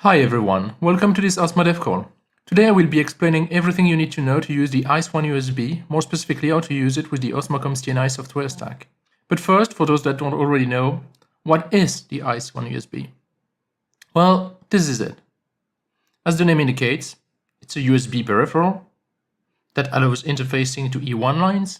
Hi everyone, welcome to this Osmo Dev call. Today I will be explaining everything you need to know to use the ICE1 USB, more specifically how to use it with the Osmocom CNI software stack. But first, for those that don't already know, what is the ICE1 USB? Well, this is it. As the name indicates, it's a USB peripheral that allows interfacing to E1 lines,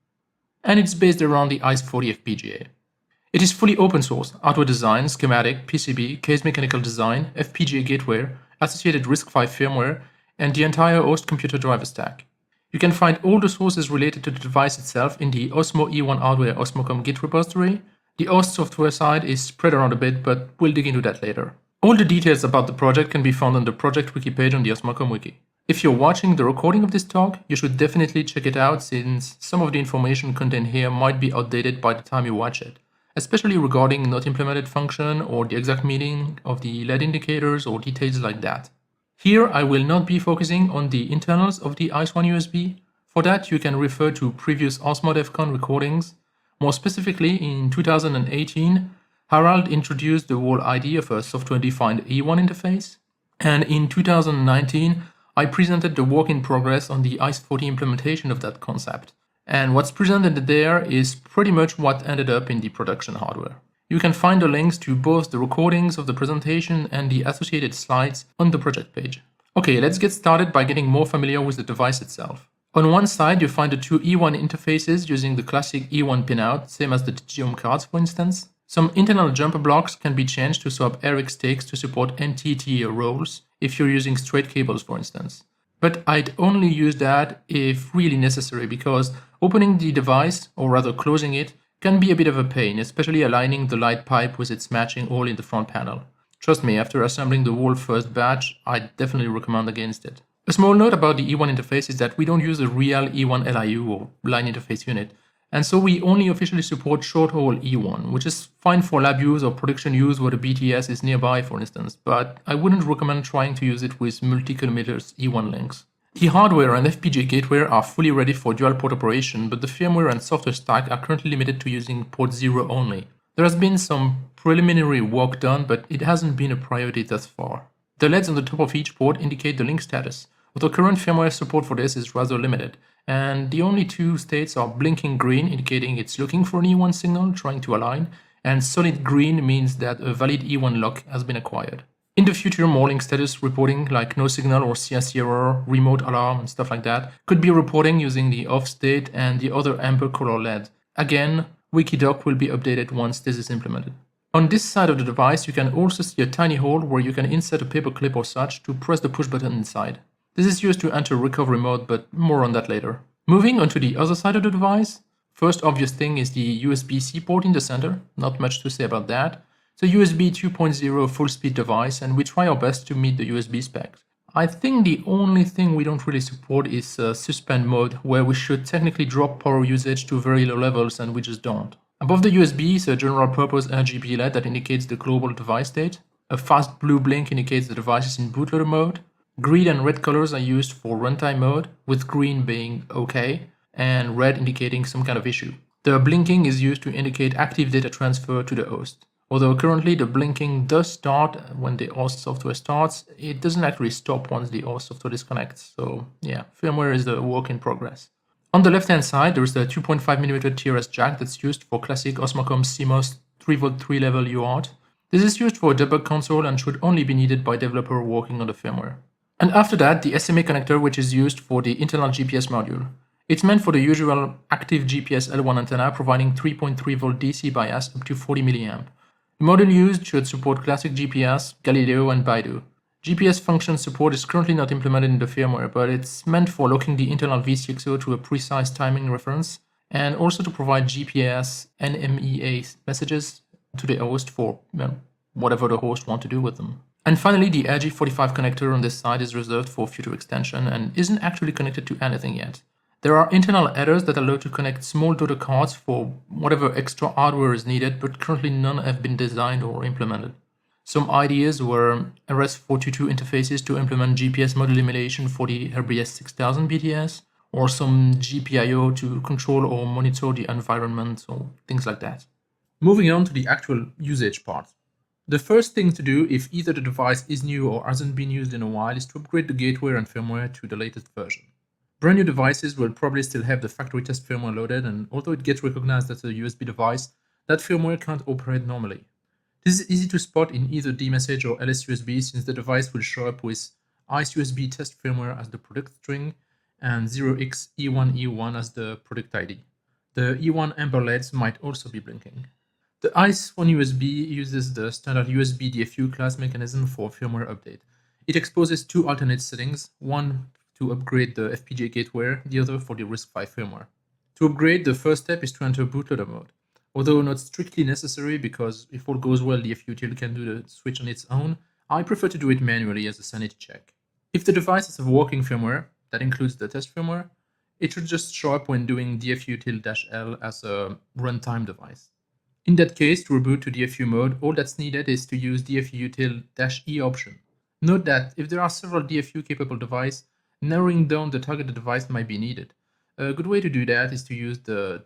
and it's based around the ICE40 FPGA. It is fully open source, hardware design, schematic, PCB, case mechanical design, FPGA gateway, associated RISC-V firmware, and the entire host computer driver stack. You can find all the sources related to the device itself in the Osmo E1 hardware Osmocom Git repository. The host software side is spread around a bit, but we'll dig into that later. All the details about the project can be found on the project wiki page on the Osmocom wiki. If you're watching the recording of this talk, you should definitely check it out since some of the information contained here might be outdated by the time you watch it, especially regarding not implemented function or the exact meaning of the LED indicators or details like that. Here I will not be focusing on the internals of the ICE1 USB. For that you can refer to previous Osmo DevCon recordings. More specifically, in 2018, Harald introduced the whole idea of a software-defined E1 interface, and in 2019 I presented the work in progress on the ICE40 implementation of that concept. And what's presented there is pretty much what ended up in the production hardware. You can find the links to both the recordings of the presentation and the associated slides on the project page. Okay, let's get started by getting more familiar with the device itself. On one side, you find the two E1 interfaces using the classic E1 pinout, same as the Digium cards for instance. Some internal jumper blocks can be changed to swap RX stakes to support NTT roles if you're using straight cables for instance. But I'd only use that if really necessary, because opening the device, or rather closing it, can be a bit of a pain, especially aligning the light pipe with its matching hole in the front panel. Trust me, after assembling the whole first batch, I'd definitely recommend against it. A small note about the E1 interface is that we don't use a real E1 LIU or line interface unit, and so we only officially support short-haul E1, which is fine for lab use or production use where the BTS is nearby for instance, but I wouldn't recommend trying to use it with multi-kilometers E1 links. The hardware and FPGA gateway are fully ready for dual port operation, but the firmware and software stack are currently limited to using port 0 only. There has been some preliminary work done, but it hasn't been a priority thus far. The LEDs on the top of each port indicate the link status, although current firmware support for this is rather limited, and the only two states are blinking green, indicating it's looking for an E1 signal, trying to align, and solid green means that a valid E1 lock has been acquired. In the future, more link status reporting like no signal or CSC error, remote alarm and stuff like that could be reporting using the off state and the other amber color LED. Again, Wikidoc will be updated once this is implemented. On this side of the device, you can also see a tiny hole where you can insert a paper clip or such to press the push button inside. This is used to enter recovery mode, but more on that later. Moving on to the other side of the device, first obvious thing is the USB-C port in the center, not much to say about that. It's a USB 2.0 full-speed device, and we try our best to meet the USB specs. I think the only thing we don't really support is suspend mode, where we should technically drop power usage to very low levels, and we just don't. Above the USB is a general-purpose RGB LED that indicates the global device state. A fast blue blink indicates the device is in bootloader mode. Green and red colors are used for runtime mode, with green being OK, and red indicating some kind of issue. The blinking is used to indicate active data transfer to the host. Although currently the blinking does start when the host software starts, it doesn't actually stop once the host software disconnects. So yeah, firmware is a work in progress. On the left hand side, there is the 2.5mm TRS jack that's used for classic Osmocom CMOS 3V 3-level UART. This is used for a debug console and should only be needed by developer working on the firmware. And after that, the SMA connector, which is used for the internal GPS module. It's meant for the usual active GPS L1 antenna, providing 3.3V DC bias up to 40mA. The module used should support classic GPS, Galileo, and Baidu. GPS function support is currently not implemented in the firmware, but it's meant for locking the internal VCXO to a precise timing reference, and also to provide GPS NMEA messages to the host for whatever the host wants to do with them. And finally, the RJ45 connector on this side is reserved for future extension and isn't actually connected to anything yet. There are internal headers that allow to connect small daughter cards for whatever extra hardware is needed, but currently none have been designed or implemented. Some ideas were RS422 interfaces to implement GPS module emulation for the RBS 6000 BTS, or some GPIO to control or monitor the environment, or things like that. Moving on to the actual usage part. The first thing to do if either the device is new or hasn't been used in a while is to upgrade the gateware and firmware to the latest version. Brand new devices will probably still have the factory test firmware loaded, and although it gets recognized as a USB device, that firmware can't operate normally. This is easy to spot in either dmesg or LSUSB, since the device will show up with IceUSB test firmware as the product string and 0xE1E1 as the product ID. The E1 amber LEDs might also be blinking. The ICE1USB uses the standard USB DFU class mechanism for firmware update. It exposes two alternate settings, one to upgrade the FPGA gateware, the other for the RISC-V firmware. To upgrade, the first step is to enter bootloader mode. Although not strictly necessary, because if all goes well, the FUTIL can do the switch on its own, I prefer to do it manually as a sanity check. If the device has a working firmware, that includes the test firmware, it should just show up when doing DFUTIL-L as a runtime device. In that case, to reboot to DFU mode, all that's needed is to use DFUTIL-E option. Note that if there are several DFU capable devices, narrowing down the targeted device might be needed. A good way to do that is to use the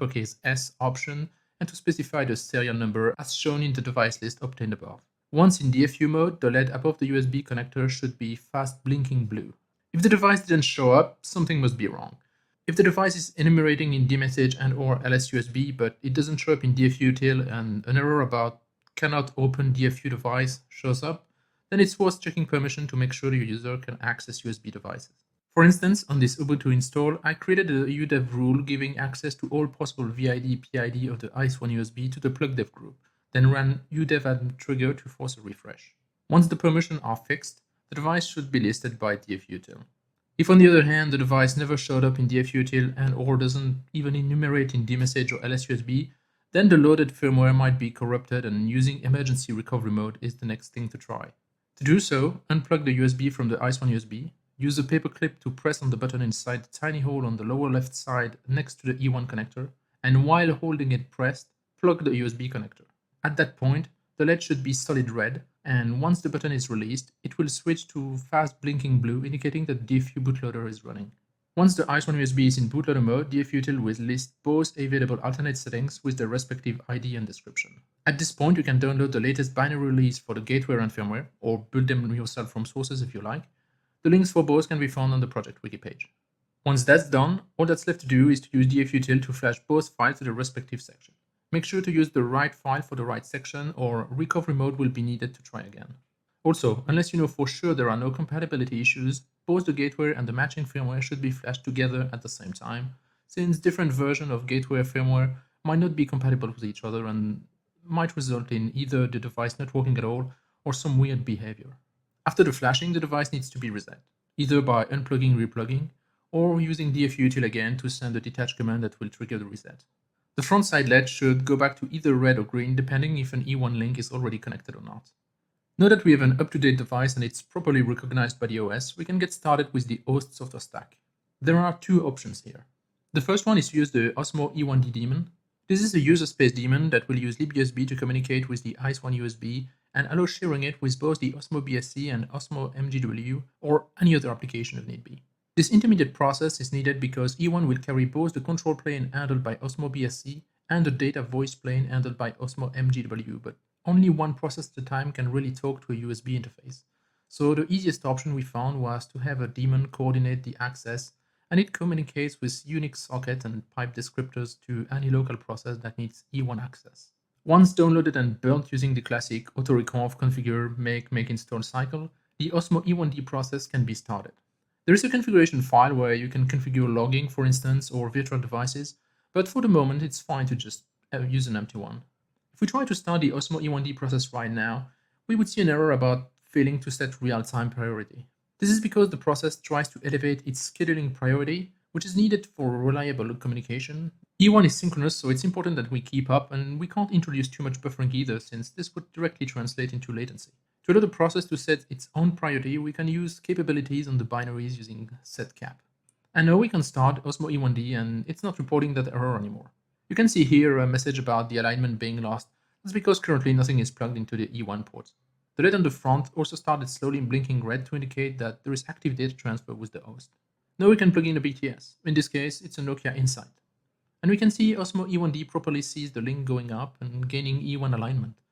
-S option and to specify the serial number as shown in the device list obtained above. Once in DFU mode, the LED above the USB connector should be fast blinking blue. If the device didn't show up, something must be wrong. If the device is enumerating in dmesg and or LSUSB, but it doesn't show up in DFUTIL and an error about cannot open DFU device shows up, then it's worth checking permission to make sure your user can access USB devices. For instance, on this Ubuntu install, I created a udev rule giving access to all possible VID PID of the ICE1USB to the plugdev group, then ran udev trigger to force a refresh. Once the permissions are fixed, the device should be listed by DFUTIL. If on the other hand the device never showed up in DFUTIL and or doesn't even enumerate in dmesg or LSUSB, then the loaded firmware might be corrupted and using emergency recovery mode is the next thing to try. To do so, unplug the USB from the ICE1USB, use a paperclip to press on the button inside the tiny hole on the lower left side next to the E1 connector, and while holding it pressed, plug the USB connector. At that point, the LED should be solid red, and once the button is released, it will switch to fast blinking blue, indicating that DFU bootloader is running. Once the ICE1USB is in bootloader mode, DFUTIL will list both available alternate settings with their respective ID and description. At this point, you can download the latest binary release for the gateware and firmware, or build them yourself from sources if you like. The links for both can be found on the project wiki page. Once that's done, all that's left to do is to use DFUTIL to flash both files to the respective section. Make sure to use the right file for the right section, or recovery mode will be needed to try again. Also, unless you know for sure there are no compatibility issues, both the gateware and the matching firmware should be flashed together at the same time, since different versions of gateware firmware might not be compatible with each other and might result in either the device not working at all or some weird behavior. After the flashing, the device needs to be reset, either by unplugging, replugging, or using DFUTIL again to send a detach command that will trigger the reset. The front side LED should go back to either red or green depending if an E1 link is already connected or not. Now that we have an up-to-date device and it's properly recognized by the OS, we can get started with the host software stack. There are two options here. The first one is to use the Osmo E1D daemon. This is a user space daemon that will use libUSB to communicate with the ICE1USB and allow sharing it with both the Osmo BSC and Osmo MGW or any other application if need be. This intermediate process is needed because E1 will carry both the control plane handled by Osmo BSC and the data voice plane handled by Osmo MGW, but only one process at a time can really talk to a USB interface. So the easiest option we found was to have a daemon coordinate the access, and it communicates with Unix socket and pipe descriptors to any local process that needs E1 access. Once downloaded and built using the classic autoreconf configure make install cycle, the Osmo E1D process can be started. There is a configuration file where you can configure logging, for instance, or virtual devices, but for the moment it's fine to just use an empty one. If we try to start the Osmo E1D process right now, we would see an error about failing to set real-time priority. This is because the process tries to elevate its scheduling priority, which is needed for reliable communication. E1 is synchronous, so it's important that we keep up, and we can't introduce too much buffering either, since this would directly translate into latency. To allow the process to set its own priority, we can use capabilities on the binaries using setcap. And now we can start Osmo E1D, and it's not reporting that error anymore. You can see here a message about the alignment being lost. That's because currently nothing is plugged into the E1 port. The LED on the front also started slowly blinking red to indicate that there is active data transfer with the host. Now we can plug in a BTS. In this case, it's a Nokia Insight. And we can see Osmo E1D properly sees the link going up and gaining E1 alignment.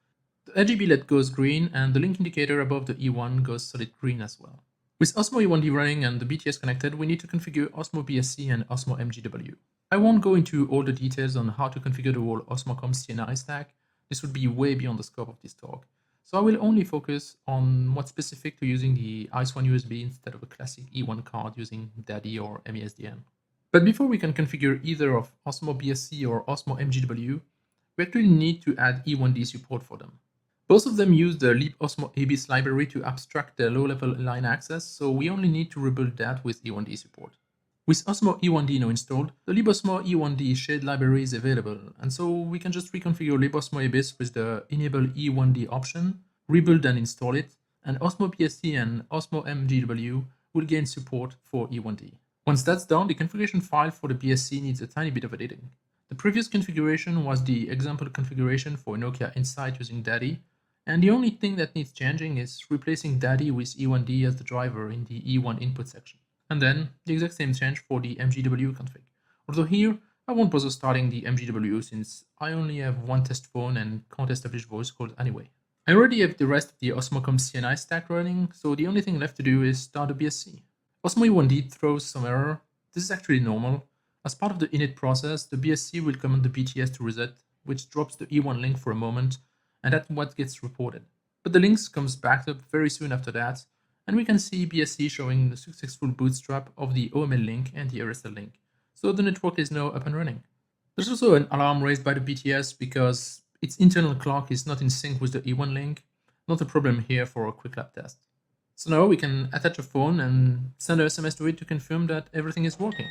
The RGB LED goes green, and the link indicator above the E1 goes solid green as well. With Osmo E1D running and the BTS connected, we need to configure Osmo BSC and Osmo MGW. I won't go into all the details on how to configure the whole Osmocom CNI stack. This would be way beyond the scope of this talk. So I will only focus on what's specific to using the ICE1 USB instead of a classic E1 card using DADI or MESDN. But before we can configure either of Osmo BSC or Osmo MGW, we actually need to add E1D support for them. Both of them use the libosmo ABIS library to abstract the low-level line access, so we only need to rebuild that with E1D support. With Osmo E1D now installed, the libosmo E1D shade library is available, and so we can just reconfigure libosmo ABIS with the enable E1D option, rebuild and install it, and Osmo BSC and Osmo MGW will gain support for E1D. Once that's done, the configuration file for the BSC needs a tiny bit of editing. The previous configuration was the example configuration for Nokia Insight using DADI, and the only thing that needs changing is replacing DADI with E1D as the driver in the E1 input section. And then the exact same change for the MGW config. Although here, I won't bother starting the MGW since I only have one test phone and can't establish voice calls anyway. I already have the rest of the Osmocom CNI stack running, so the only thing left to do is start the BSC. Osmo E1D throws some error. This is actually normal. As part of the init process, the BSC will command the BTS to reset, which drops the E1 link for a moment, and that's what gets reported. But the links comes back up very soon after that, and we can see BSC showing the successful bootstrap of the OML link and the RSL link, so the network is now up and running. There's also an alarm raised by the BTS because its internal clock is not in sync with the E1 link, not a problem here for a quick lab test. So now we can attach a phone and send an SMS to it to confirm that everything is working.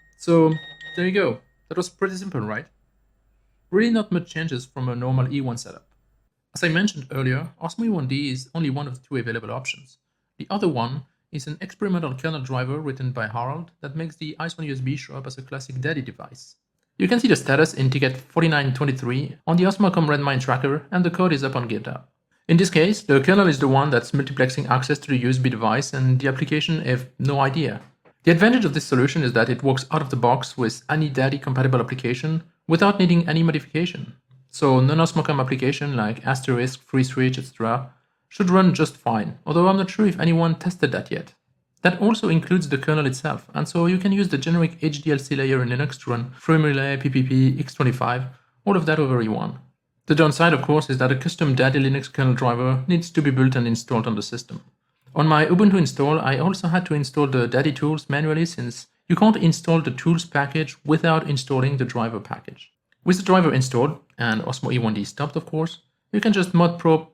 So there you go, that was pretty simple, right? Really not much changes from a normal E1 setup. As I mentioned earlier, Osmo E1D is only one of the two available options. The other one is an experimental kernel driver written by Harald that makes the ICE1 USB show up as a classic DADI device. You can see the status in ticket 4923 on the Osmocom Redmine tracker, and the code is up on GitHub. In this case, the kernel is the one that's multiplexing access to the USB device, and the application have no idea. The advantage of this solution is that it works out of the box with any DADI compatible application without needing any modification. So non-Osmocom application like Asterisk, FreeSwitch, etc. should run just fine, although I'm not sure if anyone tested that yet. That also includes the kernel itself, and so you can use the generic HDLC layer in Linux to run FreeRelay, PPP, X25, all of that over E1. The downside, of course, is that a custom DADI Linux kernel driver needs to be built and installed on the system. On my Ubuntu install, I also had to install the DADI tools manually since you can't install the tools package without installing the driver package. With the driver installed, and Osmo E1D stopped of course, you can just modprobe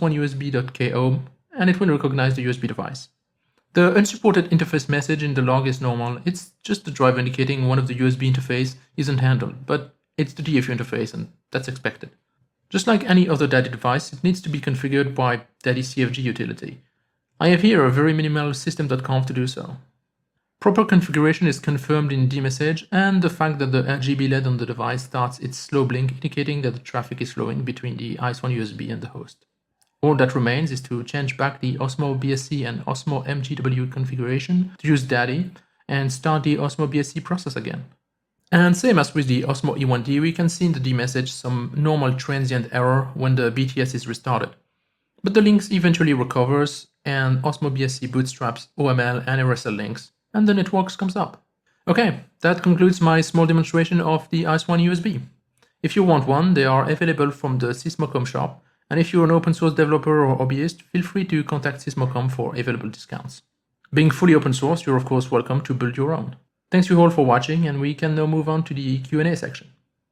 ice1usb.ko and it will recognize the USB device. The unsupported interface message in the log is normal, it's just the driver indicating one of the USB interface isn't handled, but it's the DFU interface and that's expected. Just like any other DADI device, it needs to be configured by DADI CFG utility. I have here a very minimal system.conf to do so. Proper configuration is confirmed in dmessage, and the fact that the RGB LED on the device starts its slow blink indicating that the traffic is flowing between the ICE1 USB and the host. All that remains is to change back the Osmo BSC and Osmo MGW configuration to use DADI and start the Osmo BSC process again. And same as with the Osmo E1D, we can see in the dmessage some normal transient error when the BTS is restarted. But the links eventually recovers, and Osmo BSC bootstraps OML and RSL links, and the network comes up. Okay, that concludes my small demonstration of the ICE1 USB. If you want one, they are available from the Sysmocom shop, and if you're an open source developer or hobbyist, feel free to contact Sysmocom for available discounts. Being fully open source, you're of course welcome to build your own. Thanks you all for watching, and we can now move on to the Q&A section.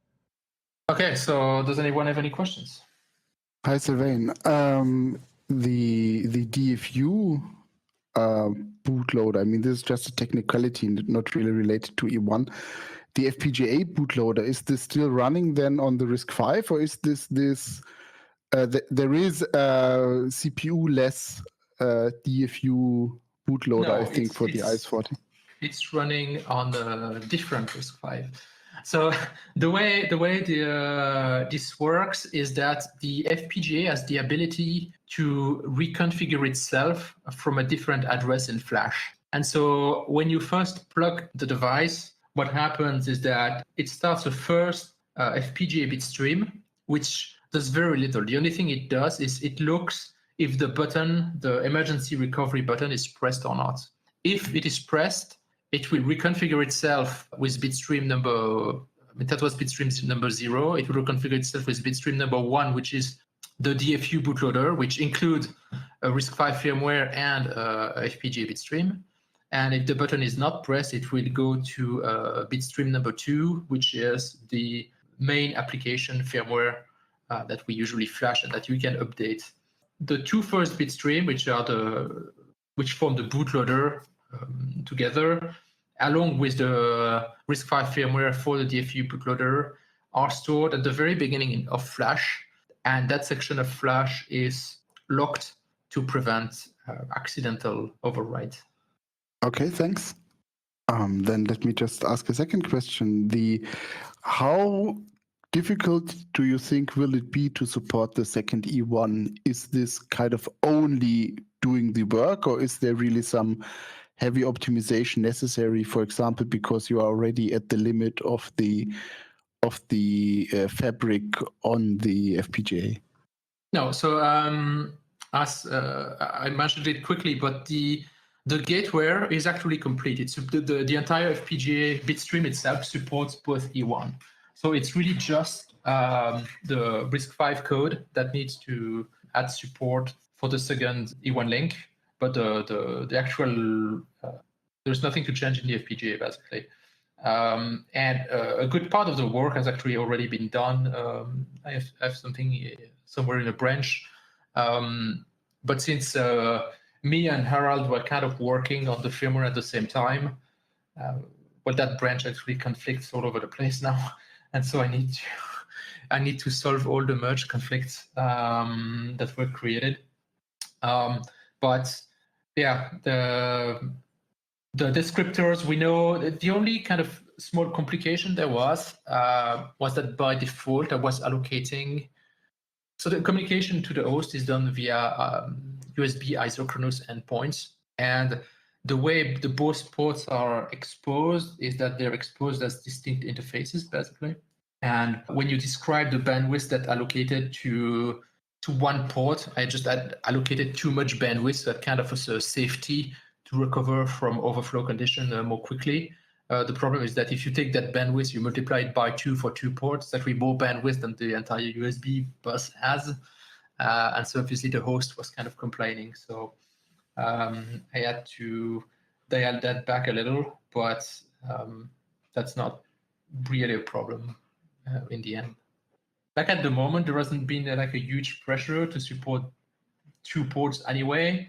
Okay, so does anyone have any questions? Hi, Sylvain. The DFU bootloader, I mean, this is just a technicality, not really related to E1. The FPGA bootloader, is this still running then on the RISC-V, or is this there is a CPU-less DFU bootloader, No, I think, for the ICE40? It's running on a different RISC-V. So the way this works is that the FPGA has the ability to reconfigure itself from a different address in Flash. And so when you first plug the device, what happens is that it starts a first FPGA bit stream, which There's very little. The only thing it does is it looks if the button, the emergency recovery button, is pressed or not. If it is pressed, it will reconfigure itself with bitstream number, that was bitstream number 0. It will reconfigure itself with bitstream number 1, which is the DFU bootloader, which includes a RISC-V firmware and a FPGA bitstream. And if the button is not pressed, it will go to bitstream number 2, which is the main application firmware that we usually flash and that you can update. The two first bitstream, which form the bootloader together, along with the RISC-V firmware for the DFU bootloader, are stored at the very beginning of Flash, and that section of Flash is locked to prevent accidental overwrite. Okay, thanks. Then let me just ask a second question. How difficult do you think will it be to support the second E1? Is this kind of only doing the work, or is there really some heavy optimization necessary, for example, because you are already at the limit of the fabric on the FPGA? No, so as I mentioned it quickly, but the gateware is actually complete. So the entire FPGA bitstream itself supports both E1. So it's really just the RISC-V code that needs to add support for the second E1 link, but the actual there's nothing to change in the FPGA basically. And a good part of the work has actually already been done. I have something somewhere in a branch, but since me and Harald were kind of working on the firmware at the same time, well, that branch actually conflicts all over the place now, and so I need to solve all the merge conflicts that were created. But yeah, the descriptors, we know the only kind of small complication there was that by default I was allocating. So the communication to the host is done via USB isochronous endpoints, and the way the both ports are exposed is that they're exposed as distinct interfaces, basically. And when you describe the bandwidth that allocated to one port, I just allocated too much bandwidth, that kind of a safety to recover from overflow condition more quickly. The problem is that if you take that bandwidth, you multiply it by 2 for 2 ports, that will be more bandwidth than the entire USB bus has. And so obviously the host was kind of complaining. So I had to dial that back a little, but that's not really a problem in the end. Like at the moment, there hasn't been like a huge pressure to support 2 ports anyway.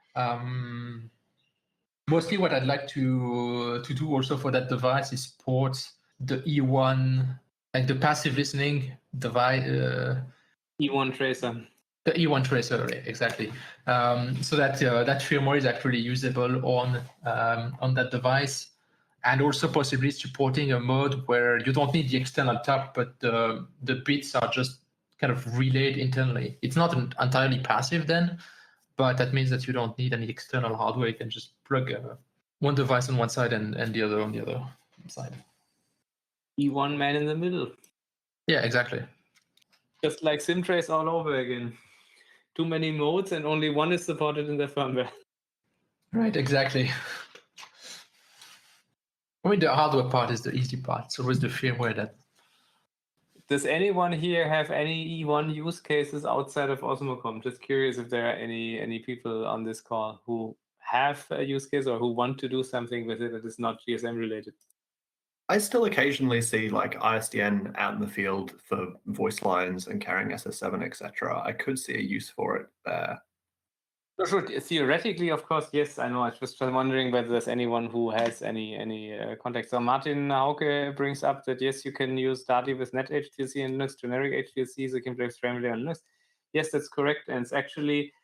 Mostly what I'd like to do also for that device is port the E1, like the passive listening device. E1 tracer. The E1 tracer, exactly. So that that firmware is actually usable on that device, and also possibly supporting a mode where you don't need the external tap, but the bits are just kind of relayed internally. It's not entirely passive then, but that means that you don't need any external hardware. You can just plug one device on one side and the other on the other side. E1 man in the middle. Yeah, exactly. Just like SimTrace all over again. Too many modes and only one is supported in the firmware. Right, exactly. I mean, the hardware part is the easy part. So with the firmware that. Does anyone here have any E1 use cases outside of Osmocom? Just curious if there are any people on this call who have a use case or who want to do something with it that is not GSM related. I still occasionally see like ISDN out in the field for voice lines and carrying SS7, etc. I could see a use for it there. Sure, theoretically, of course, yes. I know. I was just wondering whether there's anyone who has any context. So Martin Hauke brings up that yes, you can use Dati with NetHDLC and Linux, generic HDLC, so you can play frame relay on Linux. Yes, that's correct, and it's actually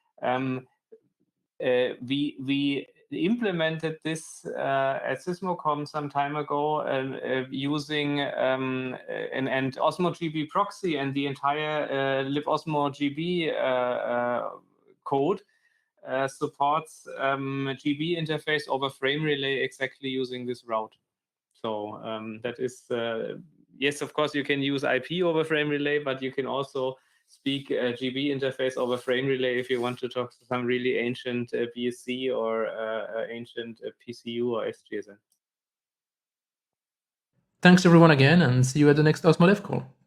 we implemented this at Sysmocom some time ago using an OsmoGB proxy, and the entire libosmogb code supports GB interface over frame relay exactly using this route. So that is, yes, of course, you can use IP over frame relay, but you can also speak GB interface over frame relay if you want to talk to some really ancient BSC or ancient PCU or SGSN. Thanks everyone again, and see you at the next OSMODEF call.